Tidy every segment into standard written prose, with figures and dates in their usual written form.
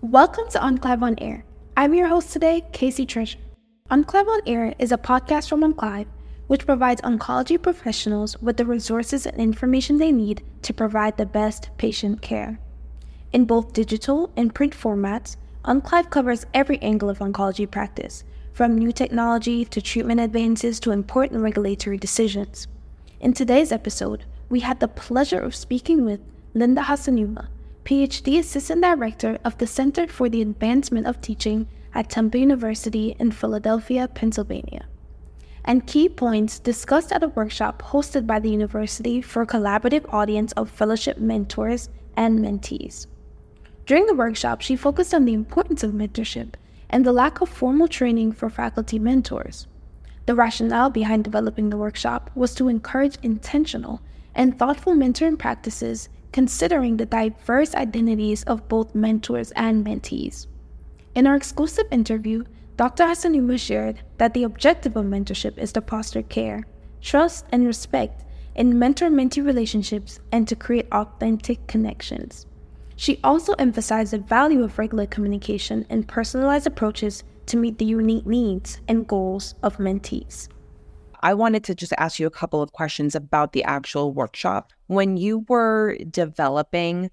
Welcome to Enclave on Air. I'm your host today, Casey Treasure. Enclave on Air is a podcast from Enclave, which provides oncology professionals with the resources and information they need to provide the best patient care. In both digital and print formats, Enclave covers every angle of oncology practice, from new technology to treatment advances to important regulatory decisions. In today's episode, we had the pleasure of speaking with Linda Hassanuma, PhD Assistant Director of the Center for the Advancement of Teaching at Temple University in Philadelphia, Pennsylvania, and key points discussed at a workshop hosted by the university for a collaborative audience of fellowship mentors and mentees. During the workshop, she focused on the importance of mentorship and the lack of formal training for faculty mentors. The rationale behind developing the workshop was to encourage intentional and thoughtful mentoring practices considering the diverse identities of both mentors and mentees. In our exclusive interview, Dr. Hassanuma shared that the objective of mentorship is to foster care, trust, and respect in mentor-mentee relationships and to create authentic connections. She also emphasized the value of regular communication and personalized approaches to meet the unique needs and goals of mentees. I wanted to just ask you a couple of questions about the actual workshop. When you were developing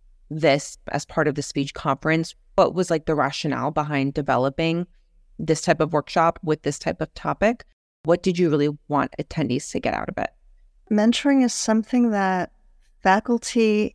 this as part of the speech conference, what was the rationale behind developing this type of workshop with this type of topic? What did you really want attendees to get out of it? Mentoring is something that faculty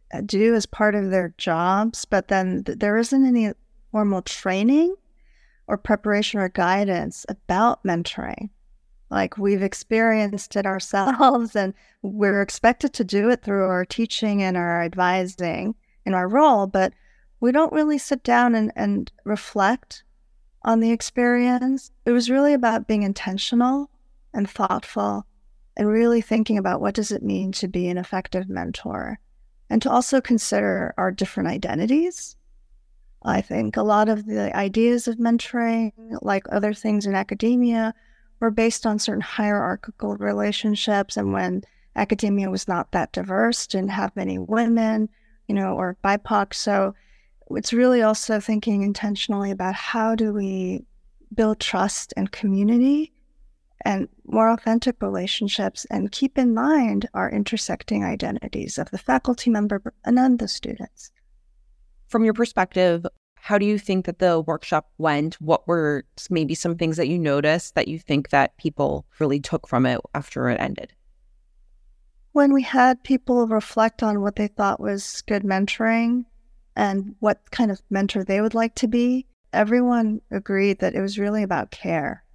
do as part of their jobs, but then there isn't any formal training or preparation or guidance about mentoring. We've experienced it ourselves, and we're expected to do it through our teaching and our advising in our role, but we don't really sit down and reflect on the experience. It was really about being intentional and thoughtful and really thinking about what does it mean to be an effective mentor, and to also consider our different identities. I think a lot of the ideas of mentoring, like other things in academia, were based on certain hierarchical relationships, and when academia was not that diverse, didn't have many women, or BIPOC. So it's really also thinking intentionally about how do we build trust and community and more authentic relationships, and keep in mind our intersecting identities of the faculty member and the students. From your perspective, how do you think that the workshop went? What were maybe some things that you noticed that you think that people really took from it after it ended? When we had people reflect on what they thought was good mentoring and what kind of mentor they would like to be, everyone agreed that it was really about care,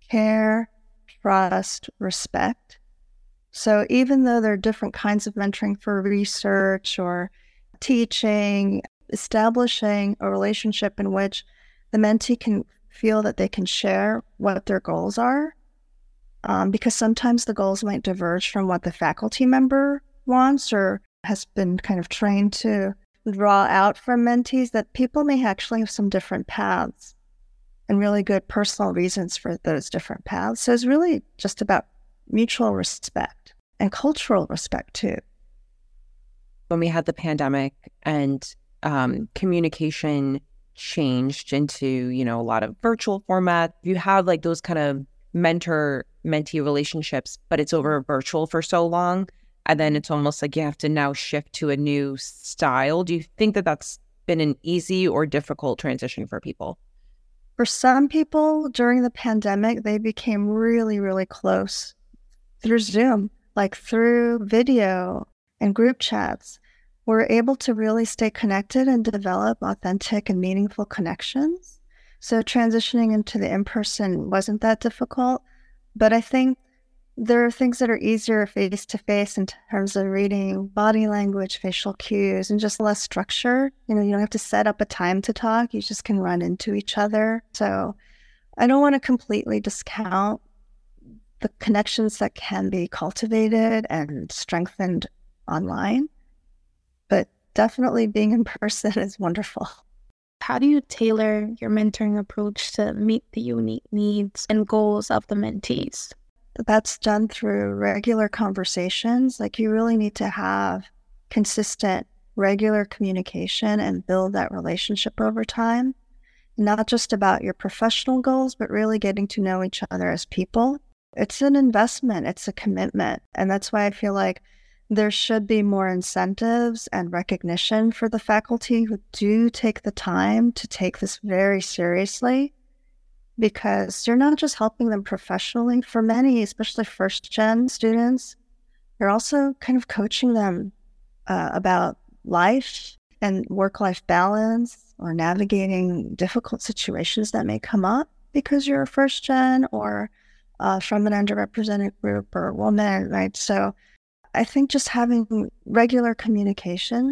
trust, respect. So even though there are different kinds of mentoring for research or teaching, establishing a relationship in which the mentee can feel that they can share what their goals are, because sometimes the goals might diverge from what the faculty member wants or has been kind of trained to draw out from mentees, that people may actually have some different paths and really good personal reasons for those different paths. So it's really just about mutual respect and cultural respect too. When we had the pandemic and communication changed into, a lot of virtual format, you have those kind of mentor-mentee relationships, but it's over virtual for so long. And then it's almost like you have to now shift to a new style. Do you think that that's been an easy or difficult transition for people? For some people during the pandemic, they became really, really close through Zoom, through video and group chats. We're able to really stay connected and develop authentic and meaningful connections. So transitioning into the in-person wasn't that difficult, but I think there are things that are easier face-to-face in terms of reading body language, facial cues, and just less structure. You don't have to set up a time to talk. You just can run into each other. So I don't want to completely discount the connections that can be cultivated and strengthened online, but definitely being in person is wonderful. How do you tailor your mentoring approach to meet the unique needs and goals of the mentees? That's done through regular conversations. You really need to have consistent regular communication and build that relationship over time. Not just about your professional goals, but really getting to know each other as people. It's an investment, it's a commitment. And that's why I feel like there should be more incentives and recognition for the faculty who do take the time to take this very seriously, because you're not just helping them professionally. For many, especially first-gen students, you're also kind of coaching them about life and work-life balance, or navigating difficult situations that may come up because you're a first-gen or from an underrepresented group or woman, right? So I think just having regular communication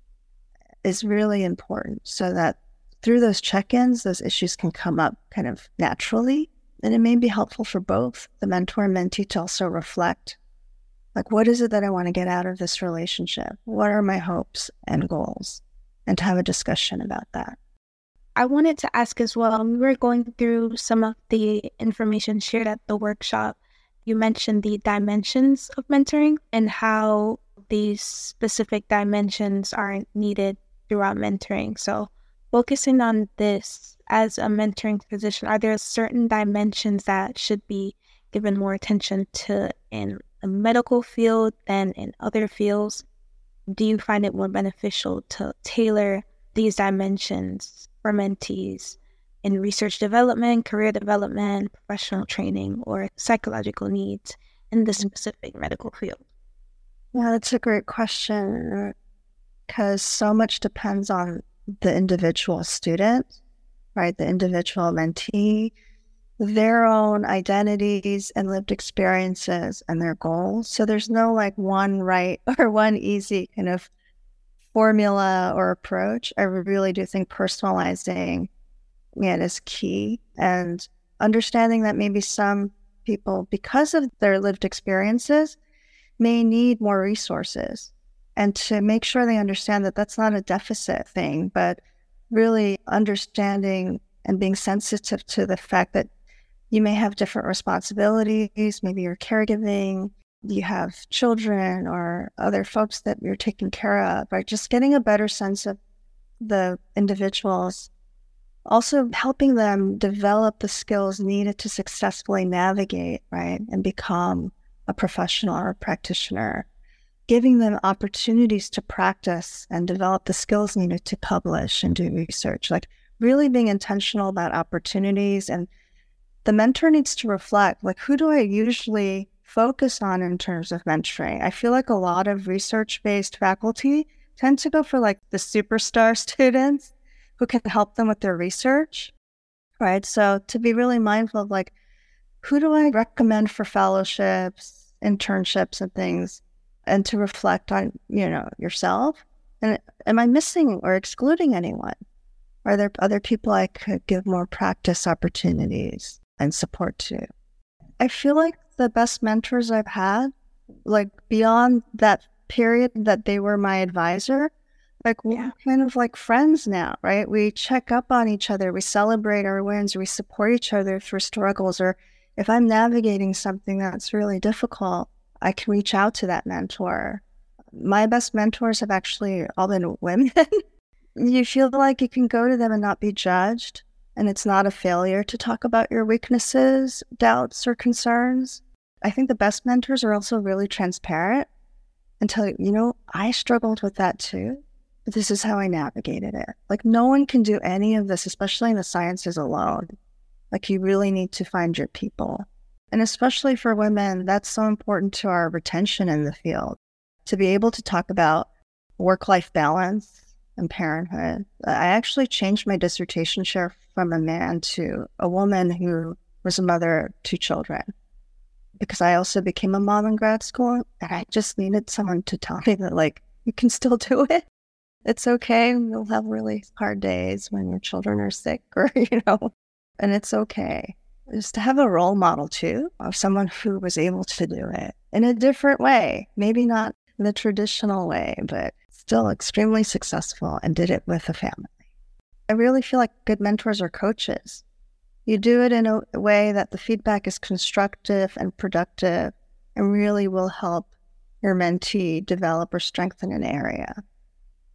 is really important, so that through those check-ins, those issues can come up kind of naturally. And it may be helpful for both the mentor and mentee to also reflect, like, what is it that I want to get out of this relationship? What are my hopes and goals? And to have a discussion about that. I wanted to ask as well, we were going through some of the information shared at the workshop. You mentioned the dimensions of mentoring and how these specific dimensions are needed throughout mentoring. So focusing on this as a mentoring physician, are there certain dimensions that should be given more attention to in the medical field than in other fields? Do you find it more beneficial to tailor these dimensions for mentees in research development, career development, professional training, or psychological needs in the specific medical field? Yeah, that's a great question, because so much depends on the individual student, right? The individual mentee, their own identities and lived experiences and their goals. So there's no like one right or one easy kind of formula or approach. I really do think personalizing it is key, and understanding that maybe some people, because of their lived experiences, may need more resources, and to make sure they understand that that's not a deficit thing, but really understanding and being sensitive to the fact that you may have different responsibilities. Maybe you're caregiving, you have children or other folks that you're taking care of, right? Just getting a better sense of the individuals, also helping them develop the skills needed to successfully navigate, right, and become a professional or a practitioner, giving them opportunities to practice and develop the skills needed to publish and do research, like really being intentional about opportunities. And the mentor needs to reflect, like, who do I usually focus on in terms of mentoring? I feel like a lot of research-based faculty tend to go for like the superstar students who can help them with their research, right? So to be really mindful of like, who do I recommend for fellowships, internships and things, and to reflect on, yourself. And am I missing or excluding anyone? Are there other people I could give more practice opportunities and support to? I feel like the best mentors I've had, like beyond that period that they were my advisor, like we're kind of like friends now, right? We check up on each other, we celebrate our wins, we support each other through struggles, or if I'm navigating something that's really difficult, I can reach out to that mentor. My best mentors have actually all been women. You feel like you can go to them and not be judged, and it's not a failure to talk about your weaknesses, doubts, or concerns. I think the best mentors are also really transparent and tell you, I struggled with that too, but this is how I navigated it. Like, no one can do any of this, especially in the sciences alone. Like, you really need to find your people. And especially for women, that's so important to our retention in the field, to be able to talk about work-life balance and parenthood. I actually changed my dissertation chair from a man to a woman who was a mother of 2 children, because I also became a mom in grad school, and I just needed someone to tell me that, like, you can still do it. It's okay. You'll have really hard days when your children are sick or, and it's okay. Just to have a role model too of someone who was able to do it in a different way, maybe not the traditional way, but still extremely successful and did it with a family. I really feel like good mentors are coaches. You do it in a way that the feedback is constructive and productive and really will help your mentee develop or strengthen an area.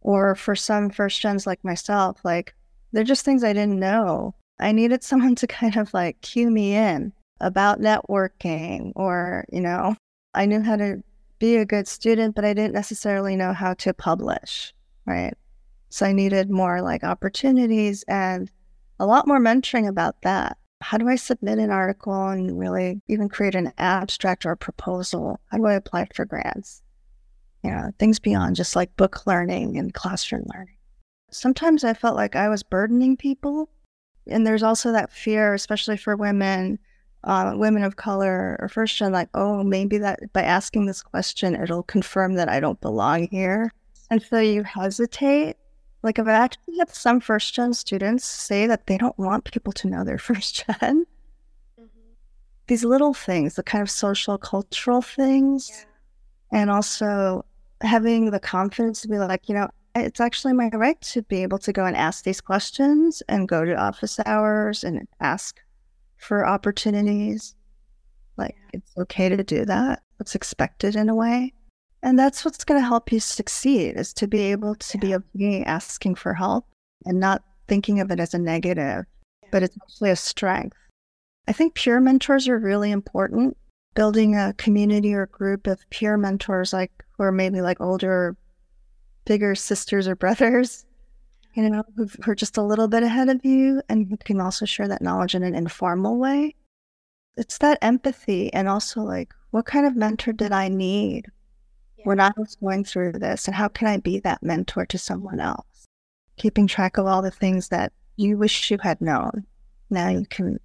Or for some first gens like myself, like they're just things I didn't know. I needed someone to kind of like cue me in about networking, or, I knew how to be a good student, but I didn't necessarily know how to publish, right? So I needed more like opportunities and a lot more mentoring about that. How do I submit an article and really even create an abstract or a proposal? How do I apply for grants? Things beyond just like book learning and classroom learning. Sometimes I felt like I was burdening people. And there's also that fear, especially for women of color or first gen, like, oh, maybe that by asking this question, it'll confirm that I don't belong here. And so you hesitate. Like, I've actually had some first gen students say that they don't want people to know they're first gen. These little things, the kind of social, cultural things, and also having the confidence to be like, it's actually my right to be able to go and ask these questions and go to office hours and ask for opportunities. Like, it's okay to do that. It's expected in a way. And that's what's going to help you succeed, is to be able to be okay asking for help and not thinking of it as a negative, but it's actually a strength. I think peer mentors are really important. Building a community or group of peer mentors, like who are maybe like older, bigger sisters or brothers, who are just a little bit ahead of you and who can also share that knowledge in an informal way. It's that empathy, and also like, what kind of mentor did I need when I was going through this, and how can I be that mentor to someone else? Keeping track of all the things that you wish you had known. Now you can,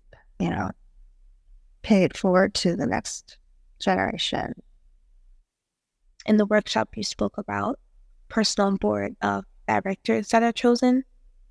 pay it forward to the next generation. In the workshop, you spoke about personal board of directors that are chosen.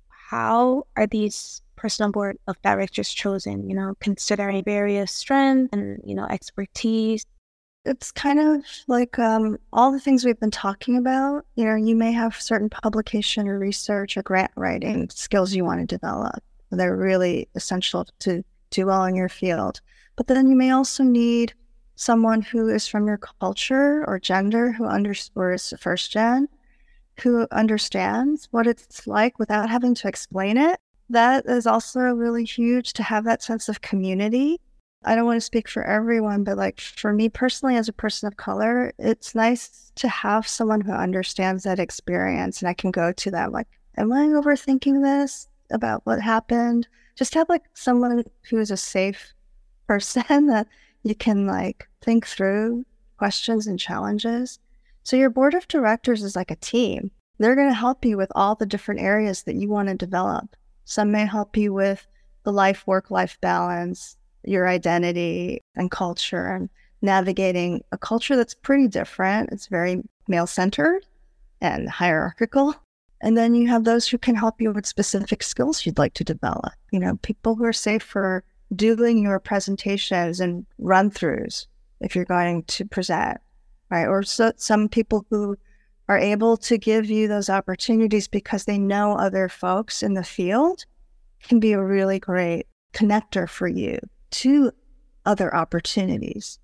How are these personal board of directors chosen, considering various strengths and, expertise? It's kind of like all the things we've been talking about. You may have certain publication or research or grant writing skills you want to develop. They're really essential to do well in your field. But then you may also need someone who is from your culture or gender, or is first gen, who understands what it's like without having to explain it. That is also really huge, to have that sense of community. I don't want to speak for everyone, but like for me personally, as a person of color, it's nice to have someone who understands that experience, and I can go to them like, am I overthinking this about what happened? Just have like someone who is a safe person that you can like think through questions and challenges. So your board of directors is like a team. They're going to help you with all the different areas that you want to develop. Some may help you with the work-life balance, your identity and culture, and navigating a culture that's pretty different. It's very male-centered and hierarchical. And then you have those who can help you with specific skills you'd like to develop. People who are safe for doing your presentations and run-throughs if you're going to present, right? Or some people who are able to give you those opportunities because they know other folks in the field can be a really great connector for you to other opportunities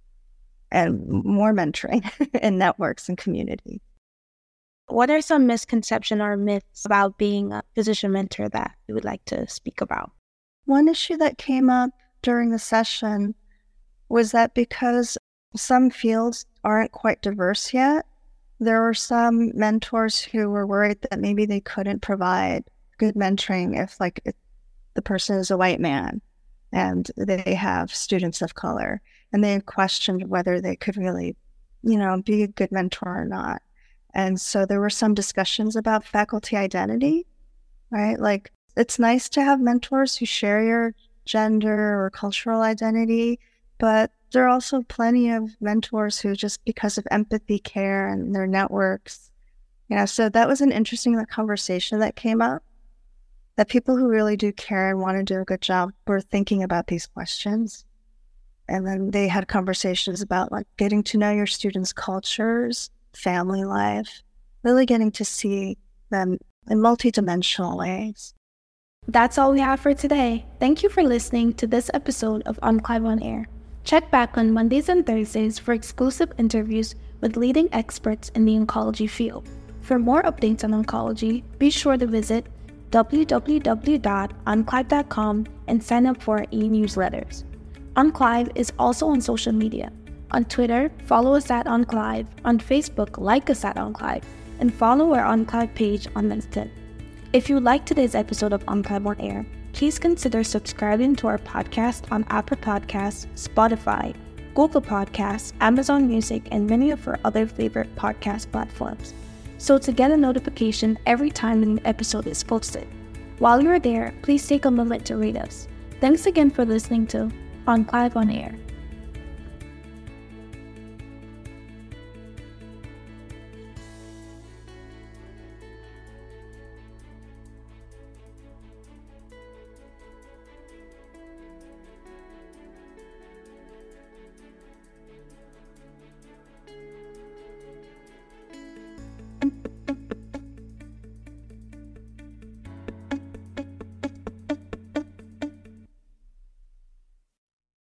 and more mentoring and networks and community. What are some misconceptions or myths about being a physician mentor that you would like to speak about? One issue that came up during the session was that because some fields aren't quite diverse yet, there were some mentors who were worried that maybe they couldn't provide good mentoring if the person is a white man and they have students of color, and they questioned whether they could really, be a good mentor or not. And so there were some discussions about faculty identity, right? Like, it's nice to have mentors who share your gender or cultural identity, but there are also plenty of mentors who, just because of empathy, care, and their networks, so that was an interesting conversation that came up, that people who really do care and want to do a good job were thinking about these questions. And then they had conversations about getting to know your students' cultures, family life, really getting to see them in multidimensional ways. That's all we have for today. Thank you for listening to this episode of Enclave on Air. Check back on Mondays and Thursdays for exclusive interviews with leading experts in the oncology field. For more updates on oncology, be sure to visit www.onclive.com and sign up for our e-newsletters. OnClive is also on social media. On Twitter, follow us at OnClive. On Facebook, like us at OnClive. And follow our OnClive page on LinkedIn. If you liked today's episode of OnClive on Air, please consider subscribing to our podcast on Apple Podcasts, Spotify, Google Podcasts, Amazon Music, and many of our other favorite podcast platforms, so to get a notification every time a new episode is posted. While you're there, please take a moment to rate us. Thanks again for listening to OnClive on Air.